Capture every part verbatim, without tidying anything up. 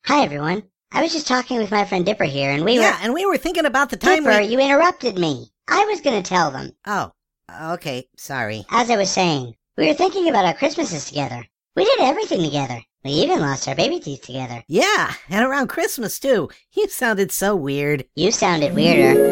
Hi, everyone. I was just talking with my friend Dipper here, and we yeah, were... Yeah, and we were thinking about the time Dipper, we... you interrupted me. I was going to tell them. Oh, okay, sorry. As I was saying, we were thinking about our Christmases together. We did everything together. We even lost our baby teeth together. Yeah, and around Christmas, too. You sounded so weird. You sounded weirder.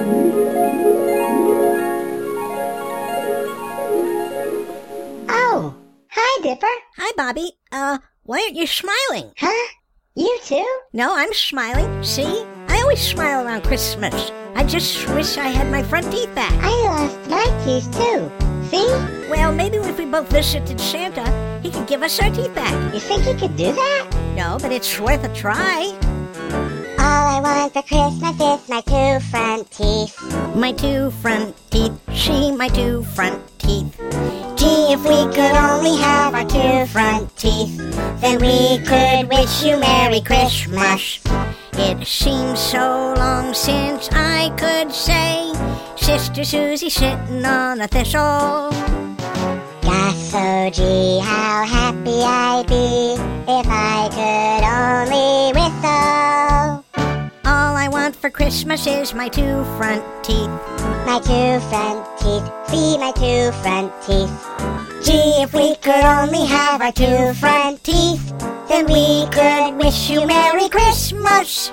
Oh, hi, Dipper. Hi, Bobby. Uh, why aren't you smiling? Huh? You too? No, I'm smiling. See? I always smile around Christmas. I just wish I had my front teeth back. I lost my teeth too. See? Well, maybe if we both visited Santa, he could give us our teeth back. You think he could do that? No, but it's worth a try. All I want for Christmas is my two front teeth. My two front teeth, she, my two front teeth. Gee, if we could only have our two front teeth, then we could wish you Merry Christmas. It seems so long since I could say Sister Susie sitting on a thistle. Gosh, oh gee, how happy I'd be if I could only whistle. All I want for Christmas is my two front teeth. My two front teeth, see my two front teeth. Gee, if we could only have our two front teeth, then we could wish you Merry Christmas.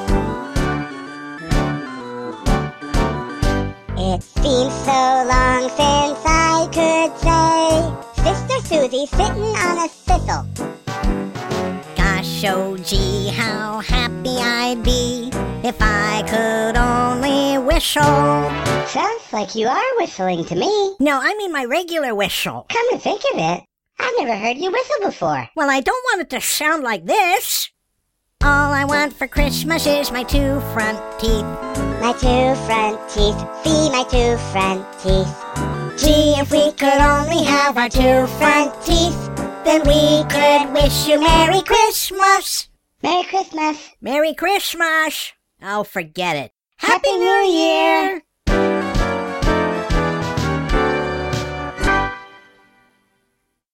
It seems so long since I could say Sister Susie sitting on a thistle. Gosh, oh gee, how happy I'd be if I could only whistle. Sounds like you are whistling to me. No, I mean my regular whistle. Come to think of it, I've never heard you whistle before. Well, I don't want it to sound like this. All I want for Christmas is my two front teeth. My two front teeth, see my two front teeth. Gee, if we could only have our two front teeth, then we could wish you Merry Christmas. Merry Christmas. Merry Christmas. Oh, forget it. Happy New Year.